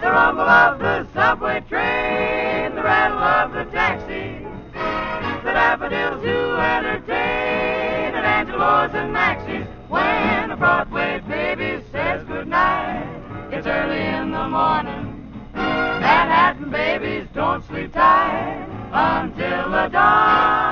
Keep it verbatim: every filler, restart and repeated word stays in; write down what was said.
The rumble of the subway train, the rattle of the taxi, the daffodils who entertain at Angelo's and Maxie's. When a Broadway baby says goodnight, it's early in the morning. Manhattan babies don't sleep tight until the dawn.